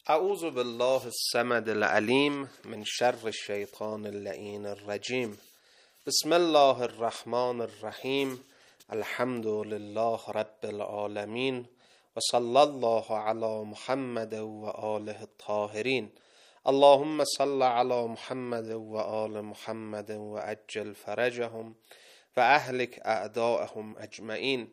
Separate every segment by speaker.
Speaker 1: اعوذ بالله الصمد العلیم من شر الشیطان اللعین الرجیم. بسم الله الرحمن الرحیم. الحمد لله رب العالمین و صلی الله علی محمد و آله الطاهرین. اللهم صل علی محمد و آل محمد و عجل فرجهم و اهلک اعداءهم اجمعین.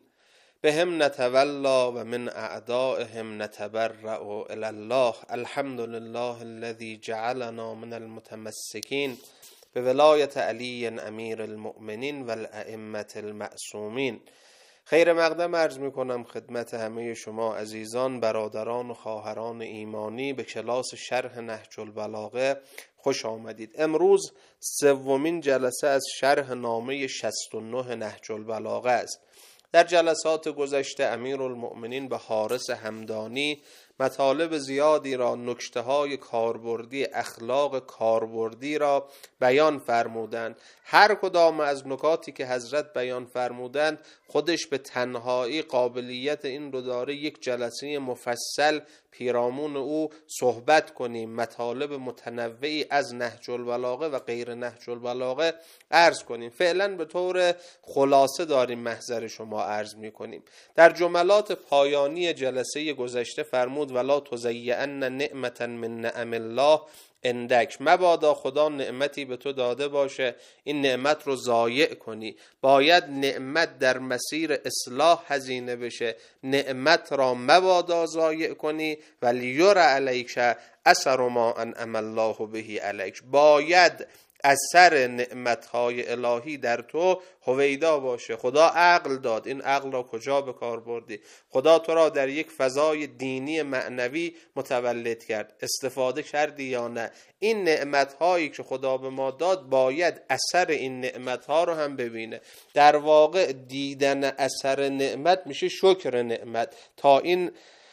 Speaker 1: بهم نتولا و من اعدائهم نتبرأ الی الله. الحمد لله الذي جعلنا من المتمسکین به ولایت علی امیر المؤمنین و الائمة المعصومین. خیر مقدم عرض می کنم خدمت همه شما عزیزان، برادران و خواهران ایمانی به کلاس شرح نهج البلاغه خوش آمدید. امروز سومین جلسه از شرح نامه 69 نهج البلاغه است. در جلسات گذشته امیرالمؤمنین به حارث همدانی مطالب زیادی را، نکته‌های کاربردی، اخلاق کاربردی را بیان فرمودند. هر کدام از نکاتی که حضرت بیان فرمودند خودش به تنهایی قابلیت این رو داره یک جلسه مفصل پیرامون او صحبت کنیم، مطالب متنوعی از نهج البلاغه و غیر نهج البلاغه عرض کنیم. فعلا به طور خلاصه داریم محضر شما عرض میکنیم. در جملات پایانی جلسه گذشته فرمود ولا تضیعن نعمة من نعم الله عندک. مبادا خدا نعمتی به تو داده باشه این نعمت رو ضایع کنی. باید نعمت در مسیر اصلاح هزینه بشه. نعمت را مبادا ضایع کنی. ولیور علیک اثر ما انعم الله به علیک. باید اثر نعمتهای الهی در تو هویدا باشه. خدا عقل داد، این عقل را کجا به کار بردی؟ خدا تو را در یک فضای دینی معنوی متولد کرد، استفاده کردی یا نه؟ این نعمتهایی که خدا به ما داد باید اثر این نعمتها رو هم ببینه. در واقع دیدن اثر نعمت میشه شکر نعمت. تا این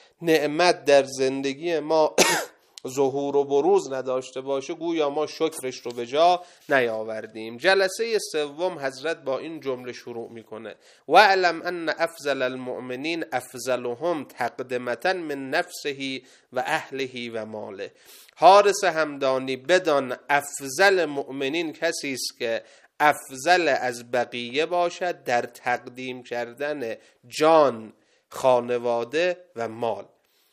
Speaker 1: نعمت در زندگی ما ظهور و بروز نداشته باشه گویا ما شکرش رو به جا نیاوردیم. جلسه سوم حضرت با این جمله شروع میکنه و اعلم ان افضل المؤمنین افضلهم تقدمة من نفسه و اهله و ماله. حارث همدانی بدان افضل مؤمنین کسی است که افضل از بقیه باشد در تقدیم کردن جان، خانواده و مال.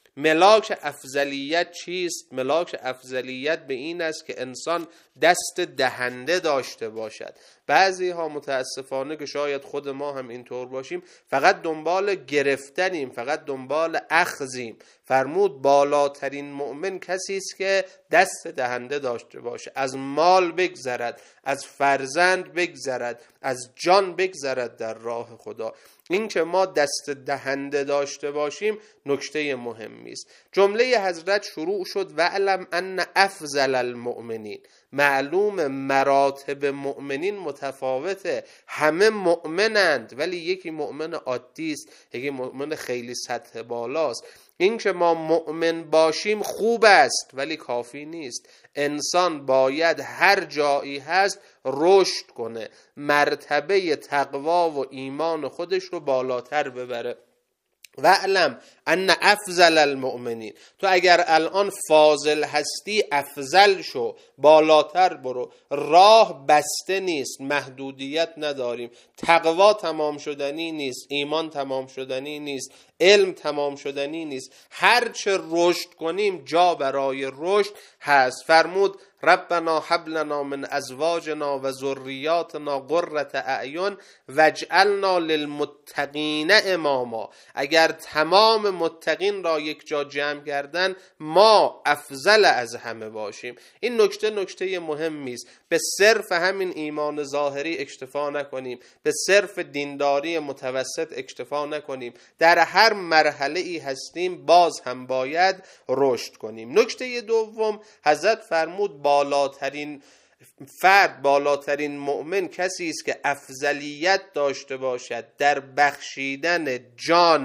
Speaker 1: ملاک افضلیت چیست؟ ملاک افضلیت به این است که انسان دست دهنده داشته باشد. بعضی ها متاسفانه که شاید خود ما هم اینطور باشیم فقط دنبال گرفتنیم، فقط دنبال اخذیم. فرمود بالاترین مؤمن کسی است که دست دهنده داشته باشه، از مال بگذرد، از فرزند بگذرد، از جان بگذرد در راه خدا. این که ما دست دهنده داشته باشیم نکته مهمی است. جمله حضرت شروع شد و علم ان افضل المؤمنین. معلوم مراتب مؤمنین متفاوته. همه مؤمنند ولی یکی مؤمن عادی است، یکی مؤمن خیلی سطح بالاست. این که ما مؤمن باشیم خوب است ولی کافی نیست. انسان باید هر جایی هست رشد کنه، مرتبه تقوا و ایمان خودش رو بالاتر ببره. و علم ان افضل المؤمنین. تو اگر الان فاضل هستی افضل شو، بالاتر برو. راه بسته نیست، محدودیت نداریم. تقوا تمام شدنی نیست، ایمان تمام شدنی نیست، علم تمام شدنی نیست. هرچه رشد کنیم جا برای رشد هست. فرمود ربنا هب لنا من ازواجنا و ذریاتنا قرة اعین واجعلنا للمتقین اماما. اگر تمام متقین را یک جا جمع کردن ما افضل از همه باشیم. این نکته مهمی است. به صرف همین ایمان ظاهری اکتفا نکنیم، به صرف دینداری متوسط اکتفا نکنیم. در هر مرحله ای هستیم باز هم باید رشد کنیم. نکته دوم حضرت فرمود بالاترین فرد، بالاترین مؤمن کسی است که افضلیت داشته باشد در بخشیدن جان،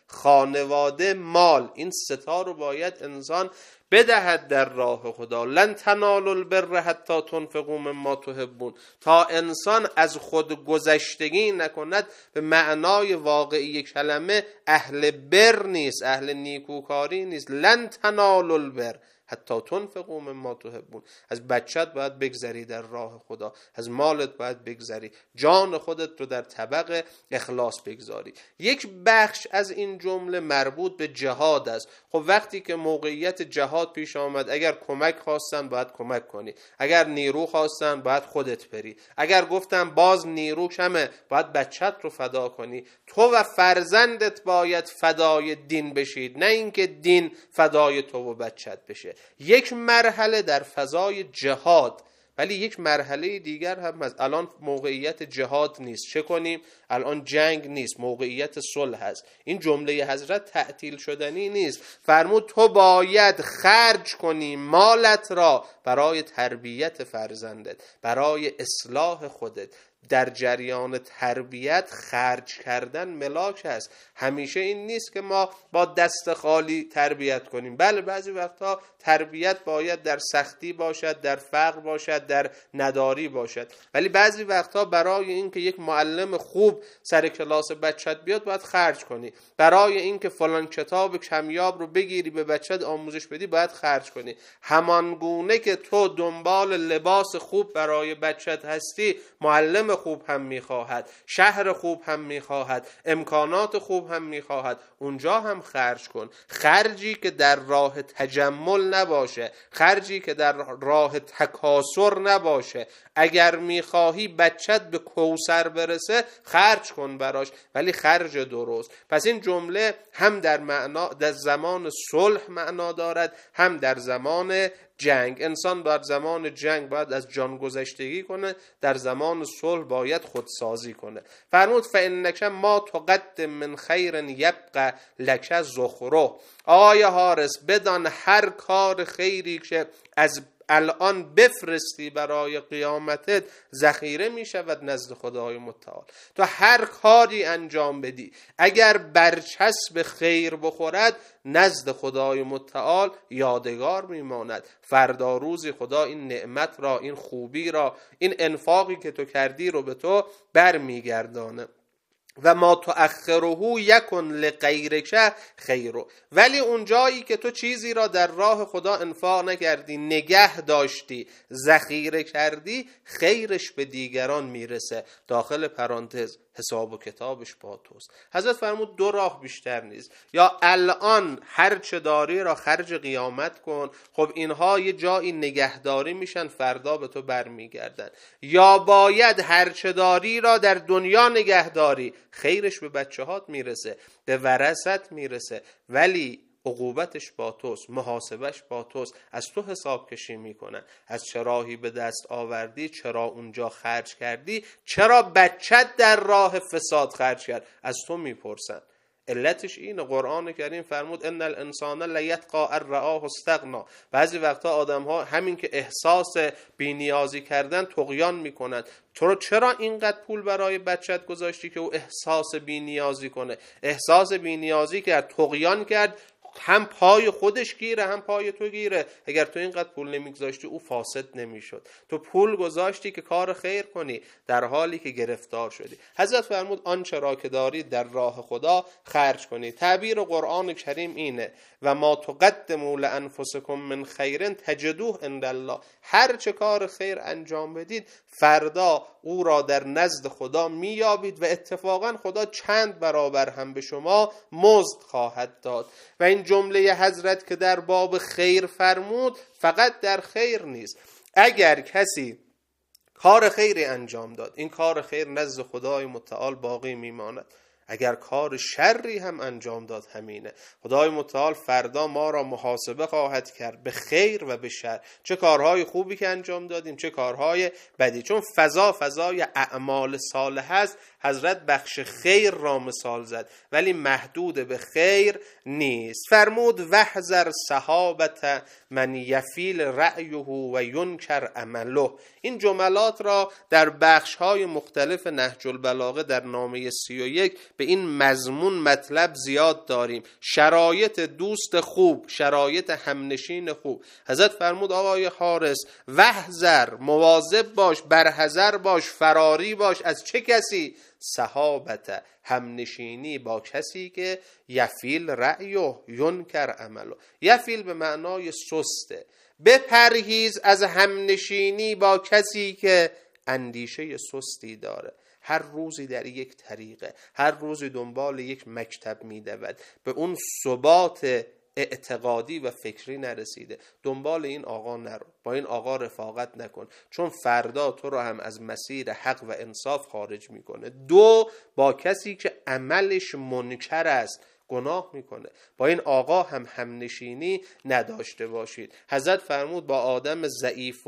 Speaker 1: خانواده، مال، این ستا رو باید انسان بدهد در راه خدا. لن تنالوا البر حتی تنفقوا مما تحبون. تا انسان از خود گذشتگی نکند به معنای واقعی کلمه اهل بر نیست، اهل نیکوکاری نیست. لن تنالوا البر حتی تنفقوا مما تحبون. از بچت باید بگذری در راه خدا، از مالت باید بگذری، جان خودت رو در طبق اخلاص بگذاری. یک بخش از این جمله مربوط به جهاد است. خب وقتی که موقعیت جهاد پیش آمد، اگر کمک خواستن باید کمک کنی، اگر نیرو خواستن باید خودت بری، اگر گفتن باز نیرو کمه باید بچت رو فدا کنی. تو و فرزندت باید فدای دین بشید، نه اینکه دین فدای تو و بچت بشه. یک مرحله در فضای جهاد، ولی یک مرحله دیگر هم هست. الان موقعیت جهاد نیست، چه کنیم؟ الان جنگ نیست، موقعیت صلح هست. این جمله حضرت تعطیل شدنی نیست. فرمود تو باید خرج کنی مالت را برای تربیت فرزندت، برای اصلاح خودت. در جریان تربیت خرج کردن ملاک است. همیشه این نیست که ما با دست خالی تربیت کنیم. بله بعضی وقتا تربیت باید در سختی باشد، در فقر باشد، در نداری باشد، ولی بعضی وقتا برای اینکه یک معلم خوب سر کلاس بچت بیاد باید خرج کنی. برای اینکه فلان کتاب کمیاب رو بگیری به بچت آموزش بدی باید خرج کنی. همان گونه که تو دنبال لباس خوب برای بچت هستی، معلم خوب هم میخواهد، شهر خوب هم میخواهد، امکانات خوب هم میخواهد. اونجا هم خرج کن. خرجی که در راه تجمل نباشه، خرجی که در راه تکاسر نباشه. اگر میخواهی بچت به کوثر برسه خرج کن براش، ولی خرج درست. پس این جمله هم در زمان صلح معنا دارد، هم در زمان جنگ. انسان در زمان جنگ باید از جان گذشتگی کنه، در زمان صلح باید خودسازی کنه. فرمود فإنک ما تقدم من خیر یبقى لک ذخره. آقای حارس بدان هر کار خیری که از الان بفرستی برای قیامتت ذخیره می شود نزد خدای متعال. تو هر کاری انجام بدی اگر برچسب خیر بخورد نزد خدای متعال یادگار می ماند. فردا روزی خدا این نعمت را، این خوبی را، این انفاقی که تو کردی رو به تو بر می گردانه. و ما تؤخره یکن لغیرک خیره. ولی اون جایی که تو چیزی را در راه خدا انفاق نکردی، نگه داشتی، ذخیره کردی، خیرش به دیگران میرسه. داخل پرانتز حساب و کتابش با توست. حضرت فرمود دو راه بیشتر نیست. یا الان هر چه داری را خرج قیامت کن، خب اینها یه جایی نگهداری میشن، فردا به تو برمیگردن. یا باید هر چه داری را در دنیا نگهداری، خیرش به بچه‌هات میرسه، به ورثت میرسه، ولی عقوبتش با توست، محاسبش با توست. از تو حساب کشی میکنن. از چه راهی به دست آوردی، چرا اونجا خرج کردی، چرا بچت در راه فساد خرج کرد، از تو میپرسن. علتش اینه. قرآن کریم فرمود ان الانسان لیطغی ان رآه استغنی. بعضی وقتا آدم ها همین که احساس بی‌نیازی کردن طغیان میکنن. تو چرا اینقدر پول برای بچت گذاشتی که او احساس بی‌نیازی کنه؟ احساس بی‌نیازی کرد، طغیان کرد، هم پای خودش گیره هم پای تو گیره. اگر تو اینقدر پول نمیگذاشتی او فاسد نمیشد. تو پول گذاشتی که کار خیر کنی در حالی که گرفتار شدی. حضرت فرمود آنچه را که داری در راه خدا خرج کنی. تعبیر قرآن کریم اینه و ما تقدموا لانفسکم من خیر تجدوه عند الله. هر چه کار خیر انجام بدید فردا او را در نزد خدا میابید و اتفاقا خدا چند برابر هم به شما مزد خواهد داد. و این جمله حضرت که در باب خیر فرمود فقط در خیر نیست. اگر کسی کار خیری انجام داد، این کار خیر نزد خدای متعال باقی میماند. اگر کار شری هم انجام داد همینه. خدای متعال فردا ما را محاسبه خواهد کرد به خیر و به شر. چه کارهای خوبی که انجام دادیم، چه کارهای بدی. چون فضای اعمال صالح است. حضرت بخش خیر را مثال زد ولی محدود به خیر نیست. فرمود وحذر صحابت من یفیل رأیه و ینکر عمله. این جملات را در بخش‌های مختلف نهج البلاغه در نامه 31 به این مضمون مطلب زیاد داریم. شرایط دوست خوب، شرایط همنشین خوب. حضرت فرمود آقای حارس وحذر، مواظب باش، برحذر باش، فراری باش. از چه کسی؟ صحابت، همنشینی با کسی که یفیل رأی و ینکر عملو. یفیل به معنای سسته. بپرهیز از همنشینی با کسی که اندیشه سستی داره، هر روزی در یک طریقه، هر روزی دنبال یک مکتب میدود، به اون ثبات اعتقادی و فکری نرسیده. دنبال این آقا نرو، با این آقا رفاقت نکن، چون فردا تو رو هم از مسیر حق و انصاف خارج میکنه. دو، با کسی که عملش منکر است، گناه میکنه، با این آقا هم همنشینی نداشته باشید. حضرت فرمود با آدم ضعیف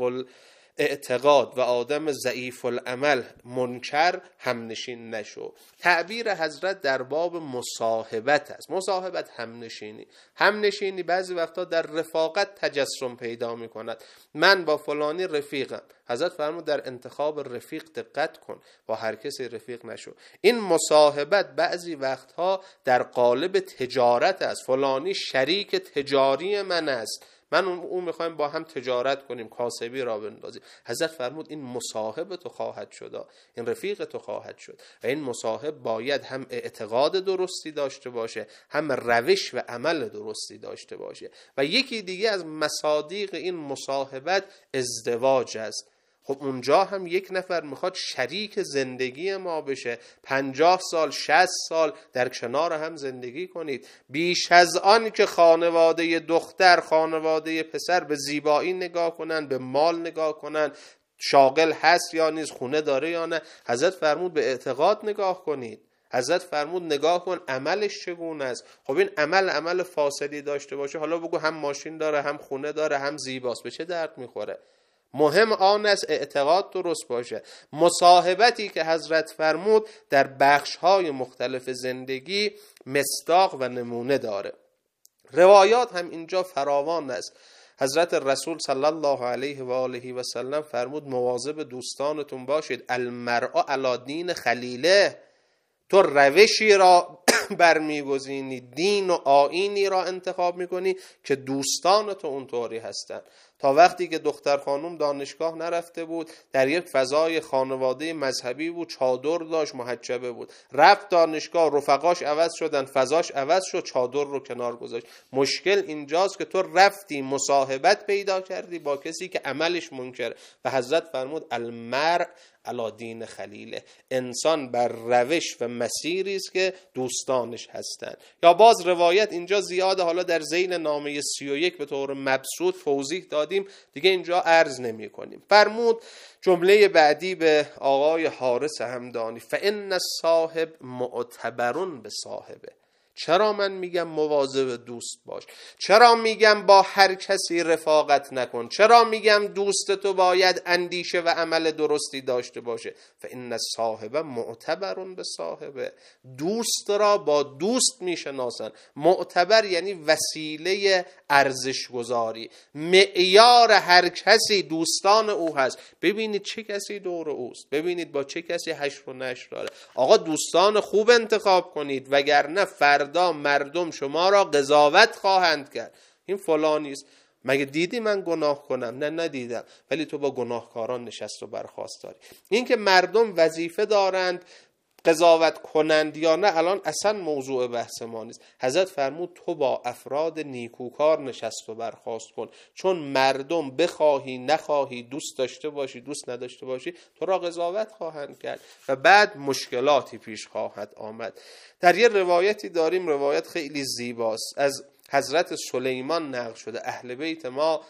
Speaker 1: اعتقاد و آدم ضعیف العمل منکر همنشین نشو. تعبیر حضرت در باب مصاحبت است. مصاحبت همنشینی. همنشینی بعضی وقتا در رفاقت تجسم پیدا می کند. من با فلانی رفیقم. حضرت فرمود در انتخاب رفیق دقت کن، با هر کسی رفیق نشو. این مصاحبت بعضی وقتها در قالب تجارت است. فلانی شریک تجاری من است، من اون میخوایم با هم تجارت کنیم، کاسبی را بندازیم. حضرت فرمود این مصاحب تو خواهد شد، این رفیق تو خواهد شد. و این مصاحب باید هم اعتقاد درستی داشته باشه، هم روش و عمل درستی داشته باشه. و یکی دیگه از مصادیق این مصاحبت ازدواج است. خب اونجا هم یک نفر میخواد شریک زندگی ما بشه، 50 سال 60 سال در کنار هم زندگی کنید. بیش از آن که خانواده دختر خانواده پسر به زیبایی نگاه کنن، به مال نگاه کنن، شاغل هست یا نیست، خونه داره یا نه، حضرت فرمود به اعتقاد نگاه کنید. حضرت فرمود نگاه کن عملش چگونه است. خب این عمل فاسدی داشته باشه، حالا بگو هم ماشین داره، هم خونه داره، هم زیباست، به چه درد میخوره؟ مهم آن است اعتقاد درست باشه. مصاحبتی که حضرت فرمود در بخش‌های مختلف زندگی مصداق و نمونه داره. روایات هم اینجا فراوان است. حضرت رسول صلی الله علیه و آله و سلم فرمود مواظب دوستانتون باشید. المرء علی دین خلیله. تو روشی را برمیگزینی، دین و آیینی را انتخاب میکنی که دوستان تو اونطوری هستن. تا وقتی که دختر خانم دانشگاه نرفته بود، در یک فضای خانواده مذهبی بود، چادر داشت، محجبه بود، رفت دانشگاه، رفقاش عوض شدن، فضاش عوض شد، چادر رو کنار گذاشت. مشکل اینجاست که تو رفتی مصاحبت پیدا کردی با کسی که عملش منکر. و حضرت فرمود المرء علی دین خلیله. انسان بر روش و مسیری است که دوستانش هستند. یا باز روایت اینجا زیاده، حالا در ذیل نامه 31 به طور مبسوط توضیح دادیم، دیگه اینجا عرض نمی کنیم. فرمود جمله بعدی به آقای حارس همدانی فإن الصاحب معتبرون به صاحبه. چرا من میگم مواظب دوست باش؟ چرا میگم با هر کسی رفاقت نکن؟ چرا میگم دوست تو باید اندیشه و عمل درستی داشته باشه؟ فإن الصاحب معتبرون به صاحبه. دوست را با دوست میشناسن. معتبر یعنی وسیله ارزش گذاری. معیار هر کسی دوستان او هست. ببینید چه کسی دور اوست، ببینید با چه کسی حشر و نشر داره. آقا دوستان خوب انتخاب کنید، وگرنه فردا مردم شما را قضاوت خواهند کرد. این فلانیست، مگه دیدی من گناه کنم؟ نه ندیدم، ولی تو با گناهکاران نشست و برخاست داری. این که مردم وظیفه دارند قضاوت کنند یا نه الان اصلا موضوع بحث ما نیست. حضرت فرمود تو با افراد نیکوکار نشست و برخاست کن، چون مردم بخواهی نخواهی، دوست داشته باشی دوست نداشته باشی، تو را قضاوت خواهند کرد و بعد مشکلاتی پیش خواهد آمد. در یه روایتی داریم، روایت خیلی زیباست، از حضرت سلیمان نقل شده. اهل بیت ما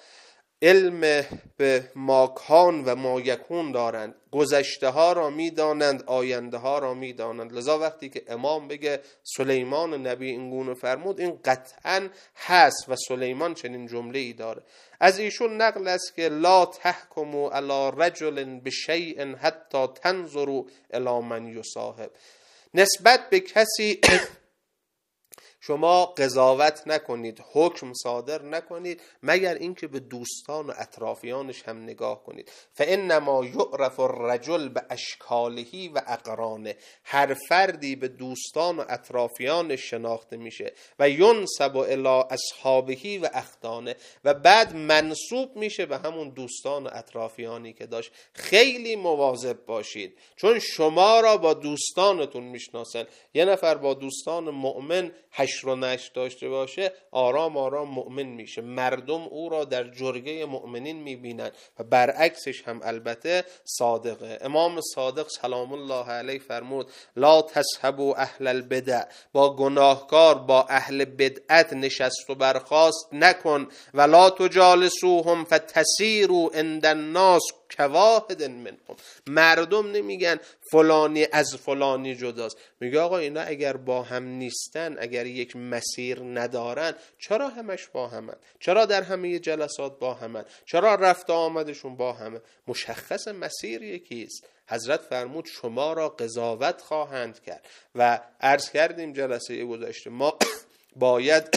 Speaker 1: علم به ماکان و مایکون دارند، گذشته ها را می دانند، آینده ها را می دانند. لذا وقتی که امام بگه سلیمان نبی اینگونه فرمود، این قطعا هست و سلیمان چنین جمله ای داره. از ایشون نقل است که لا تحکموا علی رجل بشیء حتی تنظروا الی من یصاحب. نسبت به کسی شما قضاوت نکنید، حکم صادر نکنید مگر اینکه به دوستان و اطرافیانش هم نگاه کنید. فانما یعرف الرجل باشکاله و اقرانه، هر فردی به دوستان و اطرافیانش شناخته میشه و ینسب الی اصحابه و اخدانه، و بعد منسوب میشه به همون دوستان و اطرافیانی که داشت. خیلی مواظب باشید، چون شما را با دوستانتون میشناسن. یه نفر با دوستان مؤمن حشر و نشر داشته باشه، آرام آرام مؤمن میشه، مردم او را در جرگه مؤمنین میبینن و برعکسش هم البته صادقه. امام صادق سلام الله علیه فرمود لا تصحبوا اهل البدع، با گناهکار، با اهل بدعت نشست و برخاست نکن، ولا تجالسوهم فتسیروا عند الناس کواحد منهم. مردم نمیگن فلانی از فلانی جداست، میگه آقا اینا اگر با هم نیستن، اگر یک مسیر ندارن، چرا همش با همن؟ چرا در همه جلسات با همن؟ چرا رفت آمدشون با همه؟ مشخص مسیر یکیست. حضرت فرمود شما را قضاوت خواهند کرد. و عرض کردیم جلسه گذشته ما باید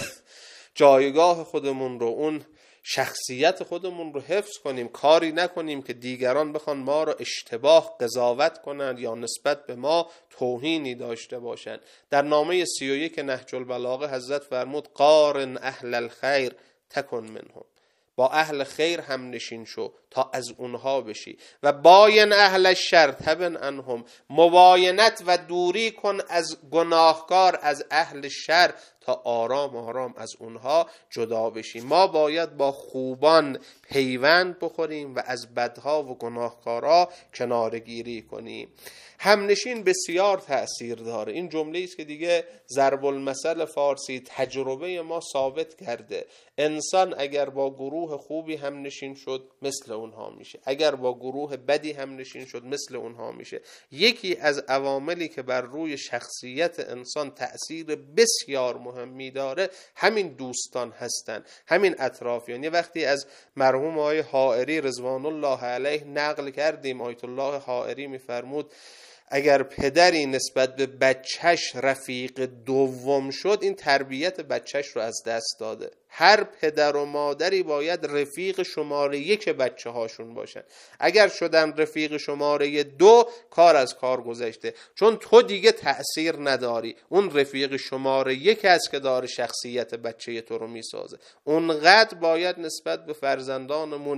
Speaker 1: جایگاه خودمون رو، اون شخصیت خودمون رو حفظ کنیم، کاری نکنیم که دیگران بخوان ما رو اشتباه قضاوت کنند یا نسبت به ما توهینی داشته باشند. در نامه 31 نهج البلاغه حضرت فرمود قارن اهل الخیر تکن منهم، با اهل خیر هم نشین شو تا از اونها بشی، و باین اهل الشر تبن عنهم، مباینت و دوری کن از گناهکار، از اهل شر، تا آرام آرام از اونها جدا بشی. ما باید با خوبان پیوند بخوریم و از بدها و گناهکارا کنارگیری کنیم. همنشین بسیار تأثیر داره. این جمله است که دیگه ضرب المثل فارسی تجربه ما ثابت کرده. انسان اگر با گروه خوبی همنشین شد مثل اونها میشه، اگر با گروه بدی همنشین شد مثل اونها میشه. یکی از عواملی که بر روی شخصیت انسان تأثیر بسیار مهمی داره همین دوستان هستن، همین اطرافیان. یه وقتی از مرحوم آقای حائری رضوان الله علیه نقل کردیم، آیت الله حائری میفرمود اگر پدری نسبت به بچهش رفیق دوم شد، این تربیت بچهش رو از دست داده. هر پدر و مادری باید رفیق شماره 1 بچه هاشون باشن. اگر شدن رفیق شماره 2 کار از کار گذشته، چون تو دیگه تأثیر نداری. اون رفیق شماره 1 است که داره شخصیت بچه تو رو میسازه. اونقدر باید نسبت به فرزندانمون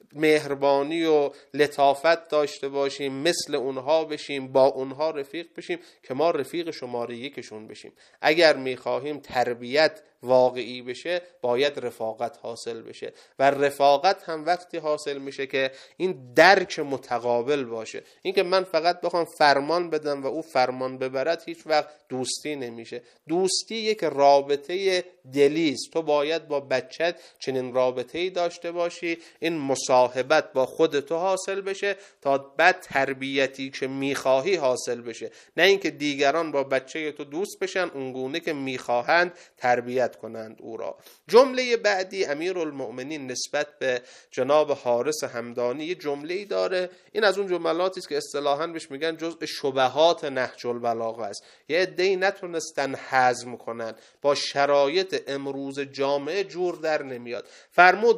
Speaker 1: مهربانی و لطافت داشته باشیم، مثل اونها بشیم، با اونها رفیق بشیم که ما رفیق شماره 1 بشیم. اگر میخواهیم تربیت واقعی بشه باید رفاقت حاصل بشه، و رفاقت هم وقتی حاصل میشه که این درک متقابل باشه. این که من فقط بخوام فرمان بدم و او فرمان ببرد هیچ وقت دوستی نمیشه. دوستی یک رابطه دلیست. تو باید با بچت چنین رابطه‌ای داشته باشی، این مصاحبت با خودت حاصل بشه تا بعد تربیتی که میخواهی حاصل بشه، نه اینکه دیگران با بچه تو دوست بشن اونگونه که میخواهند تربیت کنند او را. جمله بعدی امیرالمؤمنین نسبت به جناب حارث همدانی یه جمله‌ای داره. این از اون جملاتی است که اصطلاحاً بهش میگن جزء شبهات نهج البلاغه است. یه عده‌ای نتونستن هضم کنن، با شرایط امروز جامعه جور در نمیاد. فرمود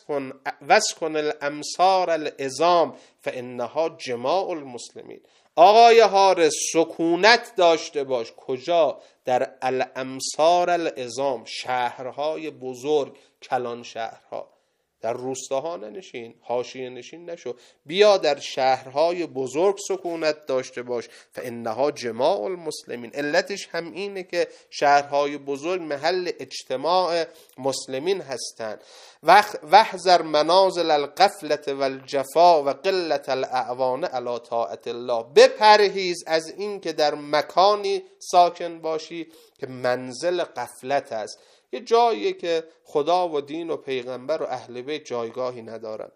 Speaker 1: وسکن الامصار العظام فانها جماع المسلمین. آقای حارث سکونت داشته باش. کجا؟ در الامصار العظام، شهرهای بزرگ، کلان شهرها. در روستاها ننشین، حاشیه نشین نشو، بیا در شهرهای بزرگ سکونت داشته باش. فانها جماع المسلمین. علتش هم اینه که شهرهای بزرگ محل اجتماع مسلمین هستند. واحذر منازل الغفلة والجفا و قلة الاعوان علی طاعت الله. بپرهیز از این که در مکانی ساکن باشی که منزل غفلت است، یه جاییه که خدا و دین و پیغمبر و اهل بیت جایگاهی ندارن.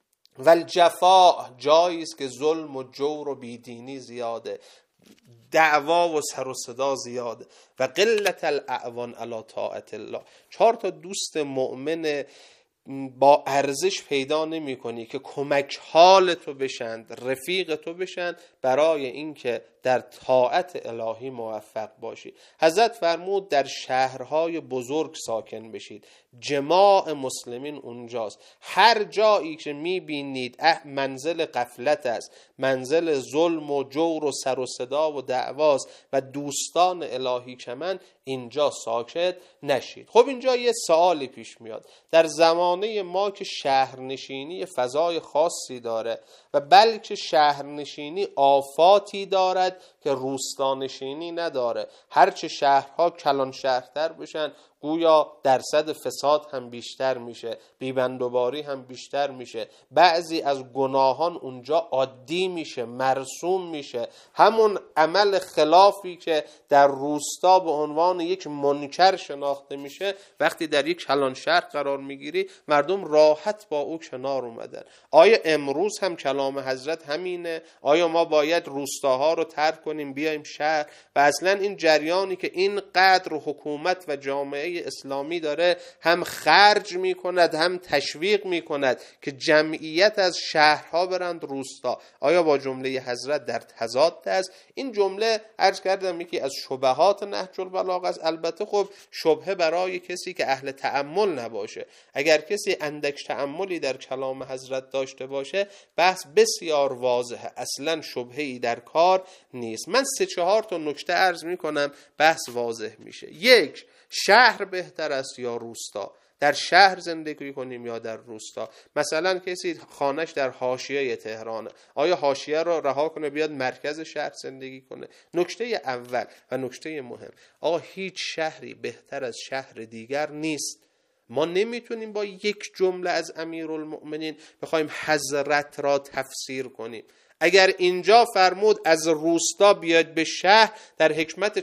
Speaker 1: والجفا، جایی است که ظلم و جور و بیدینی زیاده، دعوا و سر و صدا زیاده. و قلت الاعوان علی طاعت الله. 4 تا دوست مؤمن با ارزش پیدا نمی کنی که کمک حال تو بشند، رفیق تو بشند برای اینکه در طاعت الهی موفق باشی. حضرت فرمود در شهرهای بزرگ ساکن بشید، جماع مسلمین اونجاست. هر جایی که میبینید منزل غفلت است، منزل ظلم و جور و سر و صدا و دعواست و دوستان الهی کمن، اینجا ساکت نشید. خب اینجا یه سوالی پیش میاد. در زمانه ما که شهرنشینی فضای خاصی داره و بلکه شهرنشینی آفاتی دارد که روستانشینی نداره، هرچه شهرها کلان شهرتر بشن گویا درصد فساد هم بیشتر میشه، بیبندوباری هم بیشتر میشه، بعضی از گناهان اونجا عادی میشه، مرسوم میشه. همون عمل خلافی که در روستا به عنوان یک منکر شناخته میشه، وقتی در یک کلان شهر قرار میگیری مردم راحت با او کنار اومدن. آیا امروز هم کلام حضرت همینه؟ آیا ما باید روستاها رو ترک کنیم بیایم شهر؟ و اصلا این جریانی که اینقدر حکومت و جامعه اسلامی داره هم خرج میکند هم تشویق میکند که جمعیت از شهرها برند روستا، آیا با جمله حضرت در تضاد است؟ این جمله عرض کردم یکی از شبهات نهج البلاغه است. البته خب شبهه برای کسی که اهل تأمل نباشه. اگر کسی اندک تأملی در کلام حضرت داشته باشه بحث بسیار واضحه، اصلا شبهه‌ای در کار نیست. من 3-4 تا نکته عرض میکنم بحث واضح میشه. یک، شهر بهتر است یا روستا؟ در شهر زندگی کنیم یا در روستا؟ مثلا کسی خانهش در حاشیه تهرانه، آیا حاشیه رو رها کنه بیاد مرکز شهر زندگی کنه؟ نکته اول و نکته مهم، آقا هیچ شهری بهتر از شهر دیگر نیست. ما نمیتونیم با یک جمله از امیرالمؤمنین بخوایم حضرت را تفسیر کنیم. اگر اینجا فرمود از روستا بیاد به شهر، در حکمت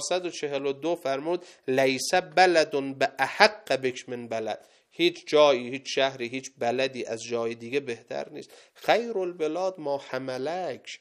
Speaker 1: 442 فرمود لیس بلد به احق بک من بلد. هیچ جایی، هیچ شهری، هیچ بلدی از جای دیگه بهتر نیست. خیر البلاد ما حملک،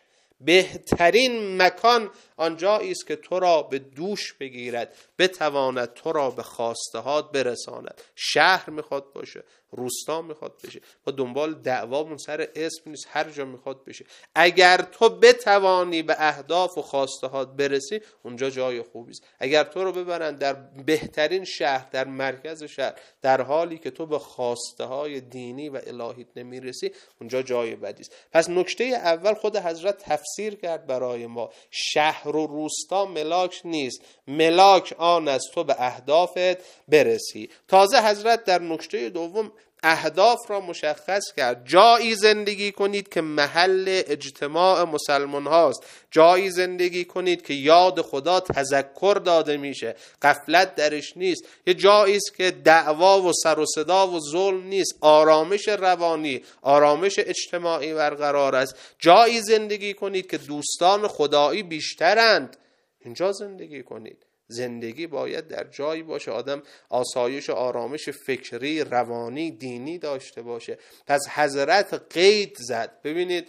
Speaker 1: بهترین مکان آنجایی است که تو را به دوش بگیرد، بتواند تو را به خواستهات برساند. شهر میخواد باشه، روستا میخواد بشه، ما دنبال دعوامون سر اسم نیست، هر جا میخواد بشه. اگر تو بتوانی به اهداف و خواستهات برسی اونجا جای خوبی است. اگر تو رو ببرن در بهترین شهر، در مرکز شهر، در حالی که تو به خواسته های دینی و الهیت نمیرسی، اونجا جای بدی است. پس نکته اول خود حضرت تفسیر کرد برای ما، شهر و روستا ملاک نیست، ملاک آن است تو به اهدافت برسی. تازه حضرت در نکته دوم اهداف را مشخص کرد. جایی زندگی کنید که محل اجتماع مسلمان هاست، جایی زندگی کنید که یاد خدا تذکر داده میشه، غفلت درش نیست، یه جایی است که دعوا و سر و صدا و ظلم نیست، آرامش روانی، آرامش اجتماعی برقرار است. جایی زندگی کنید که دوستان خدایی بیشترند، اینجا زندگی کنید. زندگی باید در جایی باشه آدم آسایش و آرامش فکری، روانی، دینی داشته باشه. پس حضرت قید زد. ببینید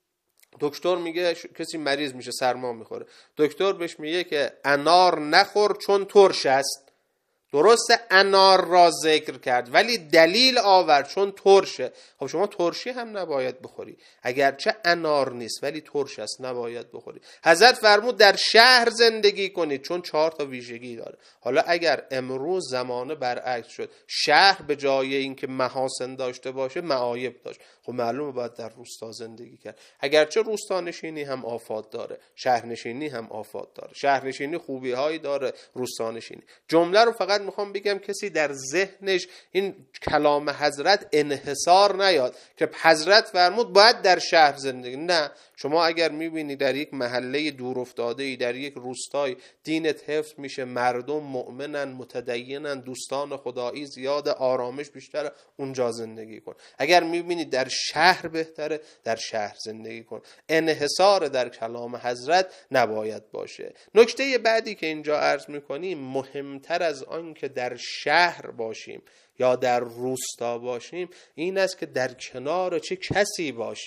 Speaker 1: دکتر میگه کسی مریض میشه، سرما میخوره، دکتر بهش میگه که انار نخور چون ترش است. درسته انار را ذکر کرد ولی دلیل آورد چون ترشه. خب شما ترشی هم نباید بخوری، اگرچه انار نیست ولی ترش است، نباید بخوری. حضرت فرمود در شهر زندگی کنید چون 4 تا ویژگی داره. حالا اگر امروز زمانه برعکس شد، شهر به جای اینکه محاسن داشته باشه معایب داشت، خب معلومه باید در روستا زندگی کرد. اگرچه روستانشینی هم آفات داره، شهرنشینی هم آفات داره، شهرنشینی خوبی هایی داره، روستانشینی. جمله رو فقط میخوام بگم کسی در ذهنش این کلام حضرت انحصار نیاد که حضرت فرمود باید در شهر زندگی. نه، شما اگر میبینی در یک محله دور افتاده‌ای، در یک روستای دینت حفظ میشه، مردم مؤمنن، متدینن، دوستان خدایی زیاد، آرامش بیشتره، اونجا زندگی کن. اگر میبینی در شهر بهتره، در شهر زندگی کن. انحصار در کلام حضرت نباید باشه. نکته بعدی که اینجا عرض میکنیم، مهمتر از آن که در شهر باشیم یا در روستا باشیم، این است که در کنار چه کسی باشیم.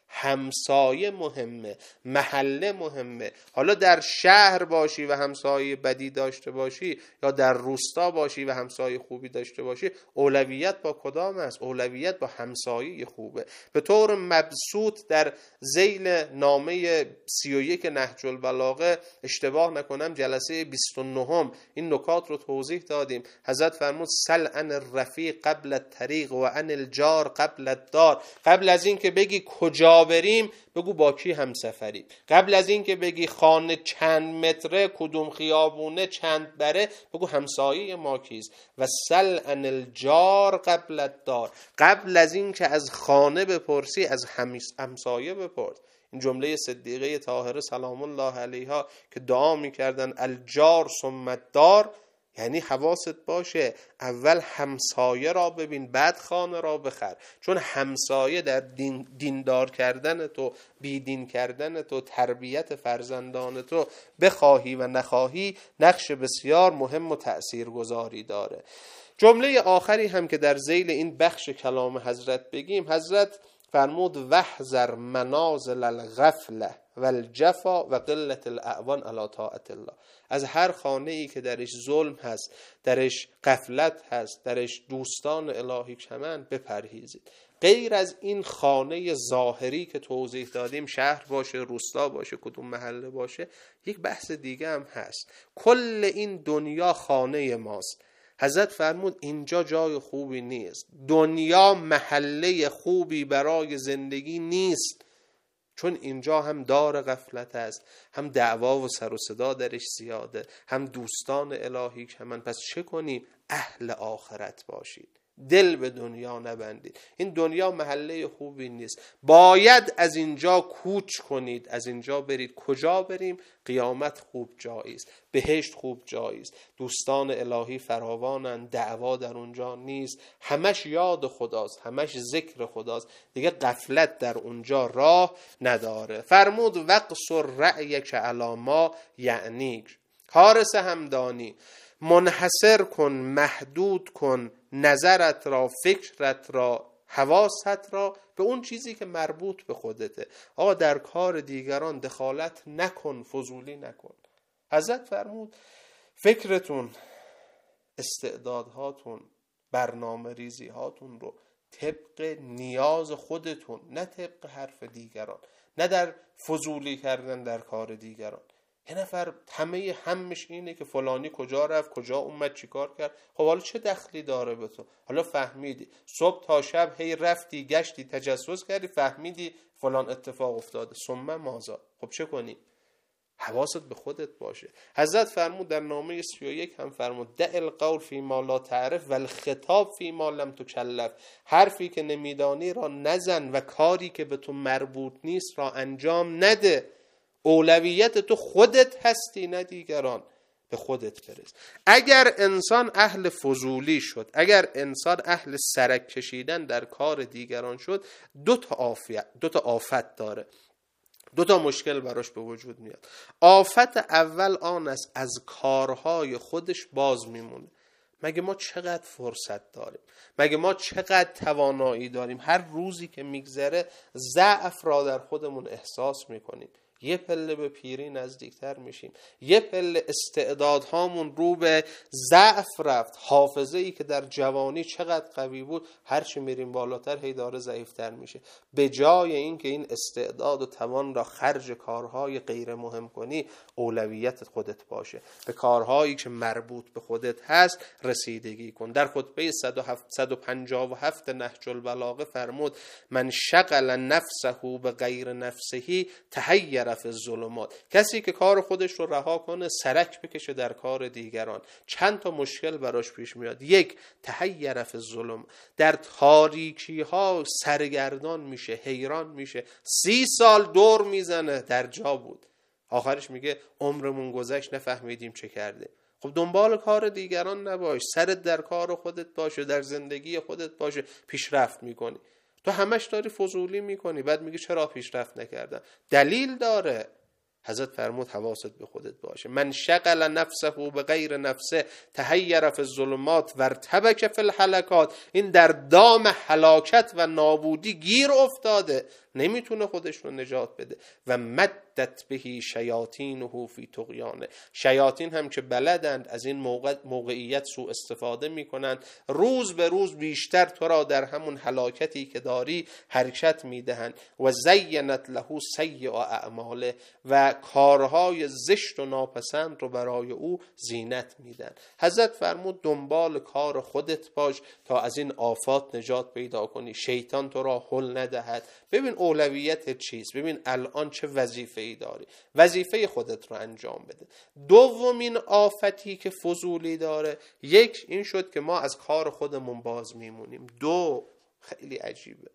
Speaker 1: همسایه مهمه، محله مهمه. حالا در شهر باشی و همسایه بدی داشته باشی یا در روستا باشی و همسایه خوبی داشته باشی، اولویت با کدام است؟ اولویت با همسایه خوبه. به طور مبسوط در ذیل نامه 31 نهج البلاغه، اشتباه نکنم جلسه 29 این نکات رو توضیح دادیم. حضرت فرمود سل عن الرفیق قبل الطریق و عن الجار قبل الدار. قبل از این که بگی کجا بریم بگو با کی همسفری. قبل از این که بگی خانه چند متره، کدوم خیابونه، چند بره، بگو همسایه ما کیست. و سل عن الجار قبل الدار. قبل از این که از خانه بپرسی از همسایه بپرس. این جمله صدیقه طاهره سلام الله علیها که دعا میکردن الجار ثم الدار، یعنی حواست باشه اول همسایه را ببین بعد خانه را بخر. چون همسایه در دیندار کردن تو، بیدین کردن تو، تربیت فرزندان تو، بخواهی و نخواهی نقش بسیار مهم و تأثیرگذاری داره. جمله آخری هم که در ذیل این بخش کلام حضرت بگیم، حضرت فرمود وحذر منازل الغفله و الجفا و قلت الاعوان علی طاعت الله. از هر خانه ای که درش ظلم هست، درش غفلت هست، درش دوستان الهی کمند، بپرهیزید. غیر از این خانه ظاهری که توضیح دادیم، شهر باشه، روستا باشه، کدوم محله باشه، یک بحث دیگه هم هست. کل این دنیا خانه ماست. حضرت فرمود اینجا جای خوبی نیست، دنیا محله خوبی برای زندگی نیست، چون اینجا هم دار غفلت است، هم دعوا و سر و صدا درش زیاده، هم دوستان الهی کمن. پس چه کنیم؟ اهل آخرت باشید، دل به دنیا نبندید. این دنیا محله خوبی نیست، باید از اینجا کوچ کنید، از اینجا برید. کجا بریم؟ قیامت خوب جایی است، بهشت خوب جایی است، دوستان الهی فراوانند، دعوا در اونجا نیست، همش یاد خداست، همش ذکر خداست، دیگه غفلت در اونجا راه نداره. فرمود وقصر رأیک علی ما یعنیک. حارس همدانی، منحصر کن، محدود کن نظرت را، فکرت را، حواست را به اون چیزی که مربوط به خودته. آقا در کار دیگران دخالت نکن، فضولی نکن. حضرت فرمود فکرتون، استعدادهاتون، برنامه ریزی هاتون رو طبق نیاز خودتون، نه طبق حرف دیگران، نه در فضولی کردن در کار دیگران. یه نفر همه همش اینه که فلانی کجا رفت، کجا اومد، چی کار کرد. خب حالا چه دخلی داره به تو؟ حالا فهمیدی صبح تا شب هی رفتی گشتی تجسس کردی، فهمیدی فلان اتفاق افتاده، ثم ماذا؟ خب چه کنی؟ حواست به خودت باشه. حضرت فرمود در نامه 31 هم فرمود دع القول فی ما لا تعرف و الخطاب فی ما لم تکلف. حرفی که نمیدانی را نزن و کاری که به تو مربوط نیست را انجام نده. اولویت تو خودت هستی، نه دیگران. به خودت برس. اگر انسان اهل فضولی شد، اگر انسان اهل سرک کشیدن در کار دیگران شد، دو تا آفت داره، دو تا مشکل براش به وجود میاد. آفت اول آن است از کارهای خودش باز میمونه. مگه ما چقدر فرصت داریم؟ مگه ما چقدر توانایی داریم؟ هر روزی که میگذره ضعف را در خودمون احساس میکنیم. یه پله به پیری نزدیکتر میشیم، یه پله استعدادهامون رو به ضعف رفت. حافظه ای که در جوانی چقدر قوی بود، هرچی میریم بالاتر هی داره ضعیفتر میشه. به جای این که این استعداد و توان را خرج کارهای غیر مهم کنی، اولویت خودت باشه، به کارهایی که مربوط به خودت هست رسیدگی کن. در خطبه 157 نهج البلاغه فرمود من شغل نفسه به غیر نفسه تحیر فی الظلمات. کسی که کار خودش رو رها کنه، سرک بکشه در کار دیگران، چند تا مشکل براش پیش میاد. یک، تحیر فی الظلم، در تاریکی ها سرگردان میشه، حیران میشه، 30 سال دور میزنه در جا بود، آخرش میگه عمرمون گذشت نفهمیدیم چه کرده. خب دنبال کار دیگران نباش، سرت در کار خودت باشه، در زندگی خودت باشه، پیشرفت میکنی. تو همش داری فضولی میکنی، بعد میگی چرا پیشرفت نکردم؟ دلیل داره. حضرت فرمود حواست به خودت باشه. من شغل نفسه به غیر نفسه تحیر فی الظلمات و ارتبک فی الهلکات، این در دام هلاکت و نابودی گیر افتاده، نمیتونه خودش رو نجات بده. و مدت بهی شیاطینه فی طغیانه، شیاطین هم که بلدند از این موقعیت سوء استفاده میکنند، روز به روز بیشتر تو را در همون هلاکتی که داری حرکت میدهند. و زینت له سیء اعماله، و کارهای زشت و ناپسند رو برای او زینت میدن. حضرت فرمود دنبال کار خودت باش تا از این آفات نجات پیدا کنی، شیطان تو را حل ندهد. ببین اولویت چیست، ببین الان چه وظیفه‌ای داری، وظیفه خودت رو انجام بده. دومین آفتی که فضولی داره، یک این شد که ما از کار خودمون باز میمونیم. دو، خیلی عجیبه،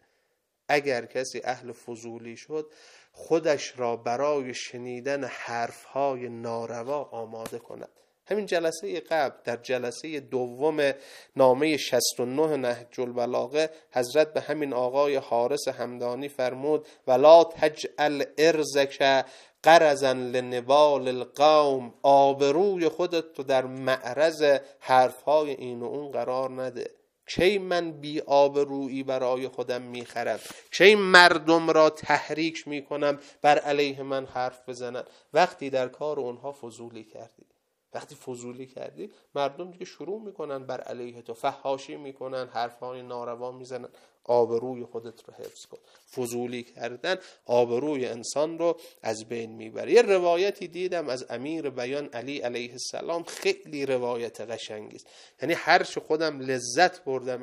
Speaker 1: اگر کسی اهل فضولی شد خودش را برای شنیدن حرفهای ناروا آماده کند. همین جلسه قبل، در جلسه دوم نامه 69 نهج البلاغه، حضرت به همین آقای حارس همدانی فرمود ولا تجعل ارزک قرضا لنوال القوم، آبروی خودت تو در معرض حرفهای این و اون قرار نده. کی من بی آبرویی برای خودم میخرم، کی مردم را تحریک میکنم بر علیه من حرف بزنن؟ وقتی در کار اونها فضولی کردی، وقتی فضولی کردی مردم دیگه شروع میکنن بر علیه تو فحاشی میکنن، حرفهای ناروا میزنن. آبروی خودت رو حفظ کن. فضولی کردن آبروی انسان رو از بین میبره. یه روایتی دیدم از امیر بیان علی علیه السلام، خیلی روایت قشنگی است. یعنی هر چه خودم لذت بردم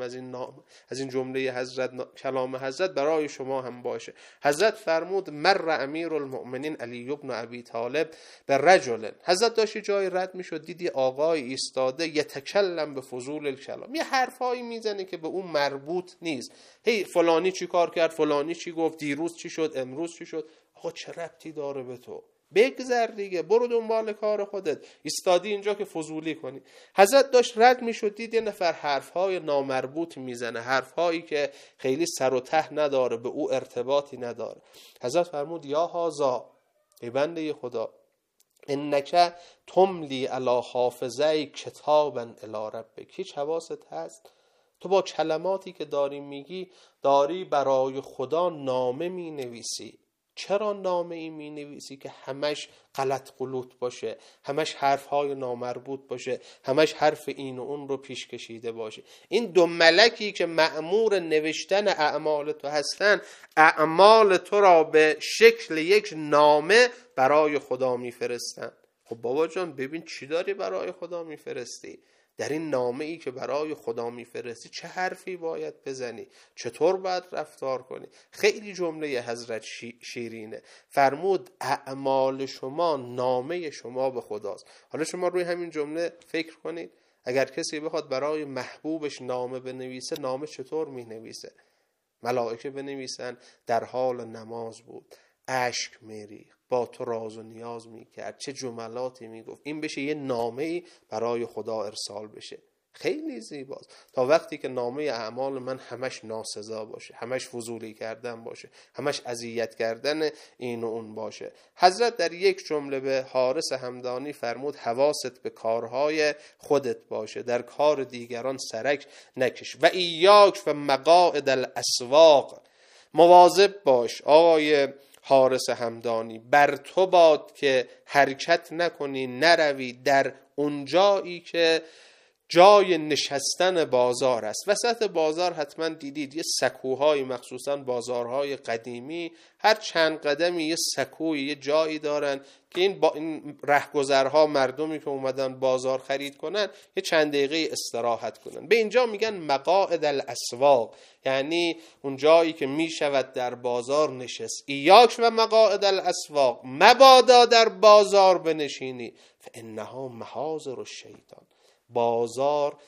Speaker 1: از این جمله حضرت، کلام حضرت برای شما هم باشه. حضرت فرمود مر امیر المؤمنین علی ابن ابی طالب به رجل، حضرت داشت جای رد میشد، دیدی آقای ایستاده یتکلم به فضول الکلام، یه حرفایی میزنه که به اون مربوط نیست. هی فلانی چی کار کرد، فلانی چی گفت، دیروز چی شد، امروز چی شد. آقا چه ربطی داره به تو؟ بگذر دیگه، برو دنبال کار خودت. ایستادی اینجا که فضولی کنی. حضرت داشت رد میشد، دید یه نفر حرفهای نامربوط میزنه، حرفهایی که خیلی سر و ته نداره، به او ارتباطی نداره. حضرت فرمود یا هذا، ای بنده خدا، انک تملی علی حافظه کتابا الی ربک، هیچ حواست هست؟ تو با کلماتی که داری میگی داری برای خدا نامه می نویسی. چرا نامه ای می نویسی که همش غلط غلوط باشه، همش حرفهای نامربوط باشه، همش حرف این و اون رو پیش کشیده باشه؟ این دو ملکی که مأمور نوشتن اعمال تو هستن، اعمال تو را به شکل یک نامه برای خدا میفرستن. خب بابا جان ببین چی داری برای خدا میفرستی؟ در این نامه ای که برای خدا میفرستی چه حرفی باید بزنی، چطور باید رفتار کنی؟ خیلی جمله حضرت شیرینه. فرمود اعمال شما نامه شما به خداست. حالا شما روی همین جمله فکر کنید، اگر کسی بخواد برای محبوبش نامه بنویسه، نامه چطور مینویسه؟ ملائکه بنویسن در حال نماز بود، اشک میریخت، با تو راز و نیاز میکرد، چه جملاتی میگفت، این بشه یه نامه‌ای برای خدا ارسال بشه. خیلی زیباست. تا وقتی که نامه اعمال من همش ناسزا باشه، همش فضولی کردن باشه، همش اذیت کردن این و اون باشه. حضرت در یک جمله به حارس همدانی فرمود حواست به کارهای خودت باشه، در کار دیگران سرک نکش. و ایاک و مقاعد الاسواق، مواظب باش آقای حارس همدانی، بر تو باد که حرکت نکنی، نروی در اونجایی که جای نشستن بازار است. وسط بازار حتما دیدید یه سکوهای، مخصوصا بازارهای قدیمی، هر چند قدمی یه سکوی، یه جایی دارن که این رهگذرها، مردمی که اومدن بازار خرید کنن، یه چند دقیقه استراحت کنن. به اینجا میگن مقاعد الاسواق، یعنی اون جایی که میشود در بازار نشست. ایاک و مقاعد الاسواق، مبادا در بازار بنشینی، فانها محاضر الشیطان، بازار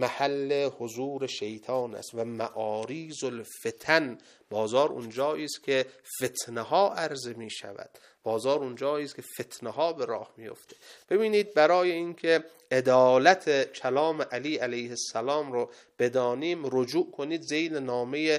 Speaker 1: محل حضور شیطان است و معاریض الفتن، بازار اونجایی است که فتنه ها عرضه می شود، بازار اونجایی است که فتنه ها به راه می افته. ببینید برای اینکه عدالت کلام علی علیه السلام رو بدانیم رجوع کنید ذیل نامه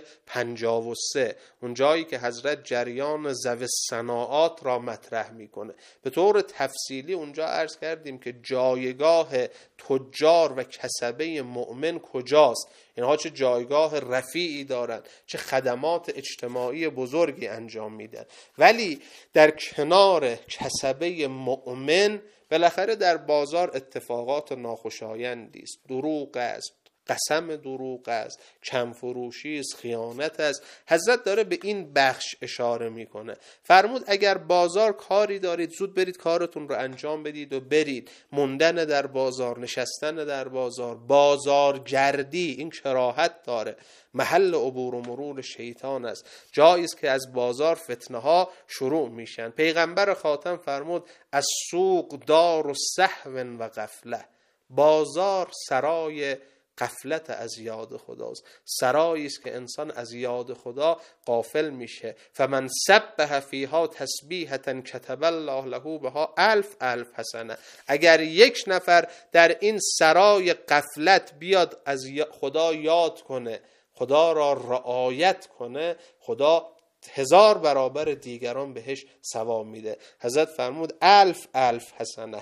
Speaker 1: 53 اون جایی که حضرت جریان ذوی الصناعات را مطرح میکنه. به طور تفصیلی اونجا عرض کردیم که جایگاه تجار و کسبه مؤمن کجاست، اینها چه جایگاه رفیعی دارن، چه خدمات اجتماعی بزرگی انجام میدن. ولی در کنار کسبه مؤمن بالاخره در بازار اتفاقات ناخوشایندی است، دروغ است، قسم دروغ است، کم فروشی است، خیانت است. حضرت داره به این بخش اشاره میکنه. فرمود اگر بازار کاری دارید زود برید کارتون رو انجام بدید و برید. موندن در بازار، نشستن در بازار، بازارگردی این کراهت داره، محل عبور و مرور شیطان است، جایی است که از بازار فتنه ها شروع میشن. پیغمبر خاتم فرمود از سوق دار و سهو و غفله، بازار سرای غفلت از یاد خداست، سرایی است که انسان از یاد خدا غافل میشه. فمن سبح فیها تسبیحة کتب الله له بها 1000 حسنه. اگر یک نفر در این سرای غفلت بیاد از خدا یاد کنه، خدا را رعایت کنه، خدا 1000 برابر دیگران بهش ثواب میده. حضرت فرمود 1000 حسنه،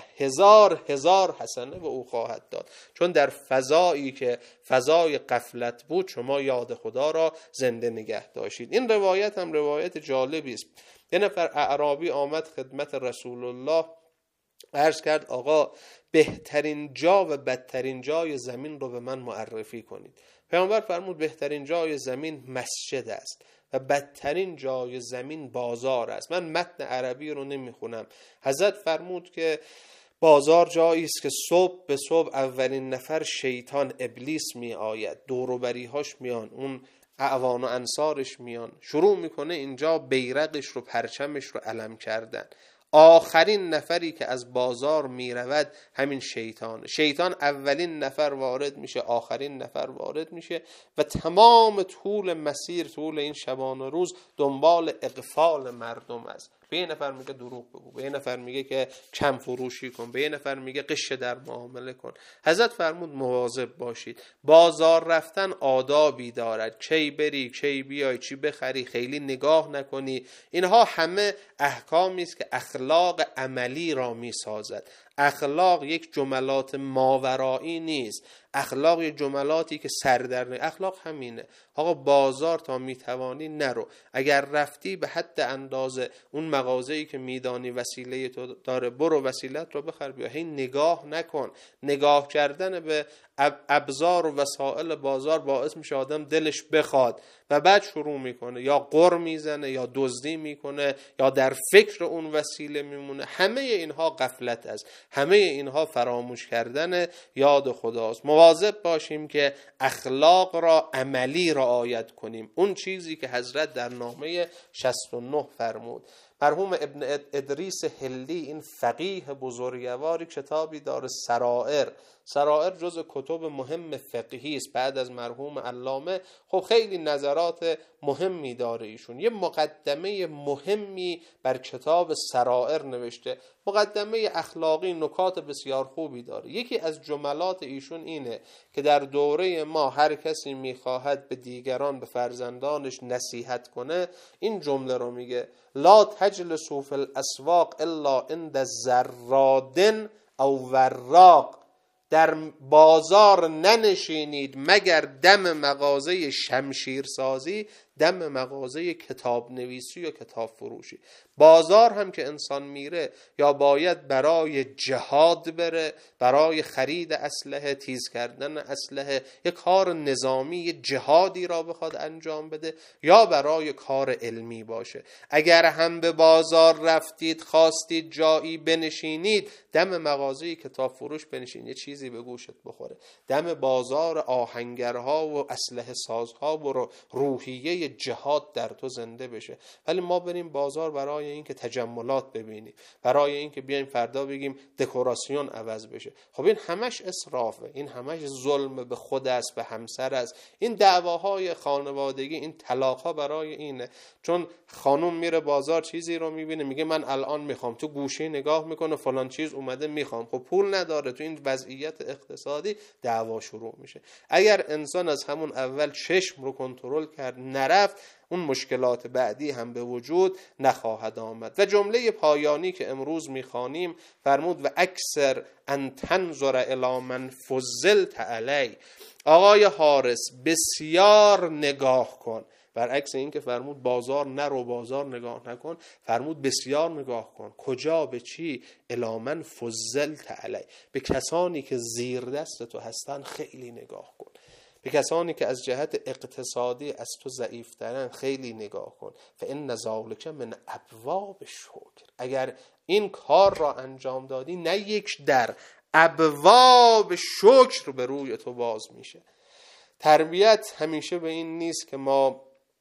Speaker 1: 1000 حسنه به او خواهد داد. چون در فضایی که فضای غفلت بود شما یاد خدا را زنده نگه داشتید. این روایت هم روایت جالبی است. یه نفر اعرابی آمد خدمت رسول الله، عرض کرد آقا بهترین جا و بدترین جای زمین رو به من معرفی کنید. پیامبر فرمود بهترین جای زمین مسجد است و بدترین جای زمین بازار است. من متن عربی رو نمیخونم. حضرت فرمود که بازار جایی است که صبح به صبح اولین نفر شیطان ابلیس می آید، دور و بریهاش میان، اون اعوان و انصارش میان، شروع میکنه اینجا بیرقش رو، پرچمش رو علم کردن. آخرین نفری که از بازار می رود همین شیطانه. شیطان اولین نفر وارد میشه، آخرین نفر وارد میشه و تمام طول مسیر، طول این شبانه روز دنبال اغفال مردم است. به یه نفر میگه دروغ بگو، به یه نفر میگه که کم فروشی کن، به یه نفر میگه قش در معامله کن. حضرت فرمود مواظب باشید. بازار رفتن آدابی دارد، کی بری کی بیای، چی بخری، خیلی نگاه نکنی. اینها همه احکامی است که اخلاق عملی را میسازد. اخلاق یک جملات ماورایی نیست، اخلاق یک جملاتی که سردرنه. اخلاق همینه آقا، بازار تا میتوانی نرو، اگر رفتی به حد اندازه اون مغازه‌ای که میدانی وسیله تو داره برو وسیلت رو بخر بیا. هی نگاه نکن. نگاه کردن به ابزار و وسایل بازار باعث میشه آدم دلش بخواد و بعد شروع میکنه یا قر میزنه یا دزدی میکنه یا در فکر اون وسیله میمونه. همه اینها غفلت است، همه اینها فراموش کردن یاد خداست. مواظب باشیم که اخلاق را عملی رعایت کنیم. اون چیزی که حضرت در نامه 69 فرمود. مرحوم ابن ادریس هلی، این فقیه بزرگواری، کتابی داره سرائر. سرائر جز کتب مهم فقهی است بعد از مرحوم علامه. خب خیلی نظرات مهمی داره ایشون. یه مقدمه مهمی بر کتاب سرائر نوشته، مقدمه اخلاقی، نکات بسیار خوبی داره. یکی از جملات ایشون اینه که در دوره ما هر کسی میخواهد به دیگران، به فرزندانش نصیحت کنه، این جمله رو میگه: لا تجلسوا فی الاسواق الا عند زراد او وراق. در بازار ننشینید مگر دم مغازه شمشیرسازی، دم مغازه کتاب نویسی یا کتاب فروشی. بازار هم که انسان میره یا باید برای جهاد بره، برای خرید اسلحه، تیز کردن اسلحه، یک کار نظامی، جهادی را بخواد انجام بده، یا برای کار علمی باشه. اگر هم به بازار رفتید خواستید جایی بنشینید، دم مغازه کتاب فروش بنشینید. یه چیزی به گوشت بخوره. دم بازار آهنگرها و اسلحه سازها و روحیه جهاد در تو زنده بشه. ولی ما بریم بازار برای این که تجملات ببینیم، برای این که بیایم فردا بگیم دکوراسیون عوض بشه. خب این همش اسرافه، این همش ظلم به خود است، به همسر است. این دعواهای خانوادگی، این طلاق‌ها برای اینه. چون خانم میره بازار چیزی رو میبینه میگه من الان میخوام، تو گوشه نگاه میکنه فلان چیز اومده میخوام، خب پول نداره. تو این وضعیت اقتصادی دعوا شروع میشه. اگر انسان از همون اول چشم رو کنترل کرد نرفت، اون مشکلات بعدی هم به وجود نخواهد آمد. و جمله پایانی که امروز میخوانیم فرمود و اکثر ان تنظر الی من فضلت علی. آقای حارس بسیار نگاه کن، برعکس این که فرمود بازار نرو، بازار نگاه نکن، فرمود بسیار نگاه کن. کجا؟ به چی؟ الی من فضلت علی، به کسانی که زیر دست تو هستن خیلی نگاه کن، به کسانی که از جهت اقتصادی از تو ضعیفترن خیلی نگاه کن. فان ذلک من ابواب الشکر. اگر این کار را انجام دادی، نه یک در، ابواب شکر به روی تو باز میشه. تربیت همیشه به این نیست که ما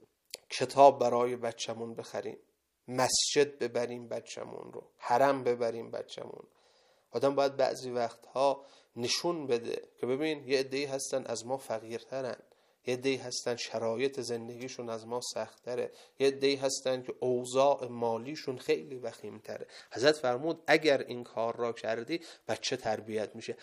Speaker 1: کتاب برای بچمون بخریم، مسجد ببریم بچمون رو، حرم ببریم بچمون. آدم باید بعضی وقتها نشون بده که ببین یه عده‌ای هستن از ما فقیرترن، یه عده‌ای هستن شرایط زندگیشون از ما سخت‌تره، یه عده‌ای هستن که اوضاع مالیشون خیلی وخیم‌تره. حضرت فرمود اگر این کار را کردی بچه تربیت میشه،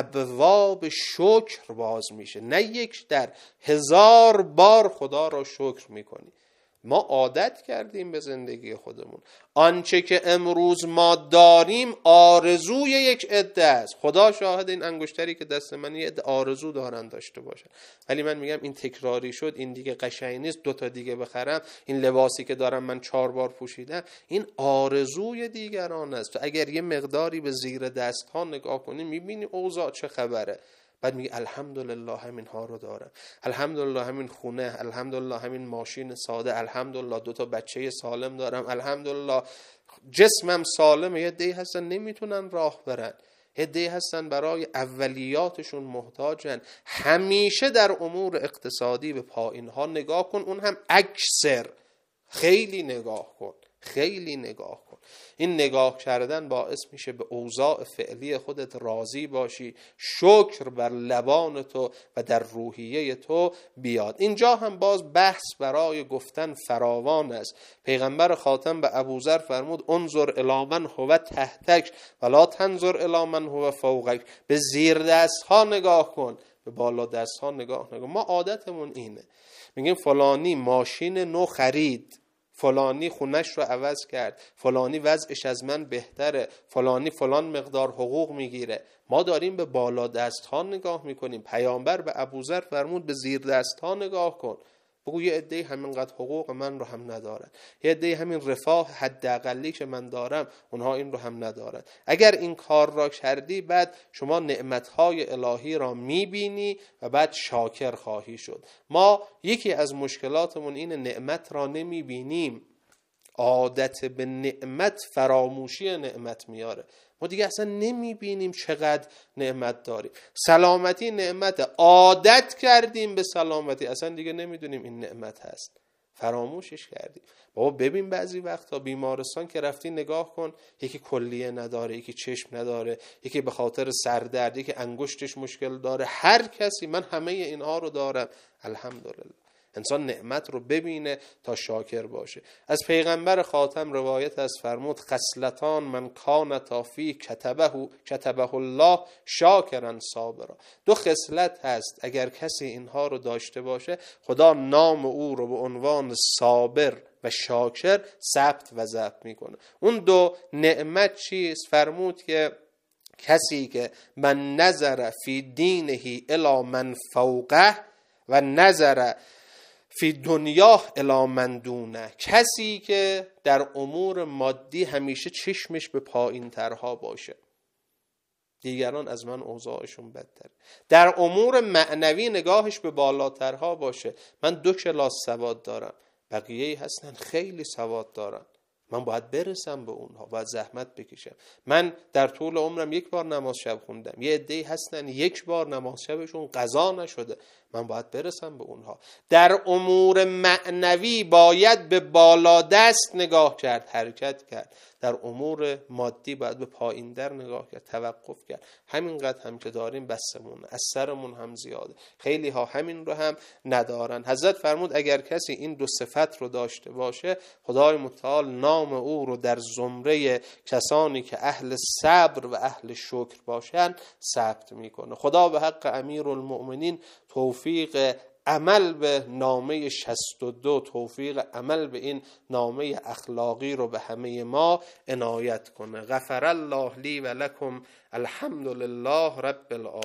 Speaker 1: ابواب شکر باز میشه، نه یک در، 1000 بار خدا را شکر میکنی. ما عادت کردیم به زندگی خودمون. آنچه که امروز ما داریم آرزوی یک عده است. خدا شاهد، این انگشتری که دست من یه عده آرزو دارن داشته باشن، ولی من میگم این تکراری شد، این دیگه قشنگ نیست، 2 تا دیگه بخرم، این لباسی که دارم من 4 بار پوشیدم، این آرزوی دیگران است. تو اگر یه مقداری به زیر دست ها نگاه کنی میبینی اوضاع چه خبره. بعد میگه الحمدلله همین ها رو دارم، الحمدلله همین خونه، الحمدلله همین ماشین ساده، الحمدلله 2 تا بچه سالم دارم، الحمدلله جسمم سالمه. یه دی هستن نمیتونن راه برن، یه دی هستن برای اولیاتشون محتاجن. همیشه در امور اقتصادی به پایین ها نگاه کن، اون هم اکثر، خیلی نگاه کن، خیلی نگاه کن. این نگاه کردن باعث میشه به اوضاع فعلی خودت راضی باشی، شکر بر لبان تو و در روحیه تو بیاد. اینجا هم باز بحث برای گفتن فراوان است. پیغمبر خاتم به ابوذر فرمود انظر الی من هو تحتک ولا تنظر الی من هو فوقک. به زیر دست ها نگاه کن، به بالا دست ها نگاه نکن. ما عادتمون اینه، میگیم فلانی ماشین نو خرید، فلانی خونش رو عوض کرد، فلانی وضعش از من بهتره، فلانی فلان مقدار حقوق میگیره. ما داریم به بالا دست ها نگاه میکنیم. پیامبر به ابوذر فرمود به زیر دست ها نگاه کن. بگو یه عده‌ای همینقدر حقوق من رو هم ندارن، یه عده‌ای همین رفاه حداقلی که من دارم اونها این رو هم ندارن. اگر این کار را کردی، بعد شما نعمتهای الهی را میبینی و بعد شاکر خواهی شد. ما یکی از مشکلاتمون این نعمت را نمیبینیم. عادت به نعمت فراموشی نعمت میاره. ما دیگه اصلا نمیبینیم چقدر نعمت داریم. سلامتی نعمت، عادت کردیم به سلامتی، اصلا دیگه نمیدونیم این نعمت هست، فراموشش کردیم. بابا ببین بعضی وقتا بیمارستان که رفتی نگاه کن، یکی کلیه نداره، یکی چشم نداره، یکی به خاطر سردرد، یکی انگشتش مشکل داره، هر کسی. من همه اینها رو دارم، الحمدلله. انسان نعمت رو ببینه تا شاکر باشه. از پیغمبر خاتم روایت است، فرمود خصلتان من کانتا فی کتبه الله شاکرا صابرا. 2 خصلت هست اگر کسی اینها رو داشته باشه، خدا نام او رو به عنوان صابر و شاکر ثبت و ضبط میکنه. اون 2 نعمت چیست؟ فرمود که کسی که من نظر فی دینه الی من فوقه و نظر فی دنیا الی من دونه. کسی که در امور مادی همیشه چشمش به پایین ترها باشه، دیگران از من اوضاعشون بدتر. در امور معنوی نگاهش به بالاترها باشه. من 2 کلاس سواد دارم، بقیه‌ای هستن خیلی سواد دارن، من باید برسم به اونها، باید زحمت بکشم. من در طول عمرم یک بار نماز شب خوندم، یه عده‌ای هستن یک بار نماز شبشون قضا نشده، من باید برسم به اونها. در امور معنوی باید به بالا دست نگاه کرد، حرکت کرد. در امور مادی باید به پایین در نگاه کرد، توقف کرد. همینقدر هم که داریم بسمون، از سرمون هم زیاده. خیلی ها همین رو هم ندارن. حضرت فرمود اگر کسی این دو صفت رو داشته باشه، خدای متعال نام او رو در زمره کسانی که اهل صبر و اهل شکر باشن ثبت میکنه. خدا به حق امیرالمؤمنین توفیق عمل به نامه 62، توفیق عمل به این نامه اخلاقی رو به همه ما عنایت کنه. غفر الله لی و لکم، الحمد لله رب العالمین.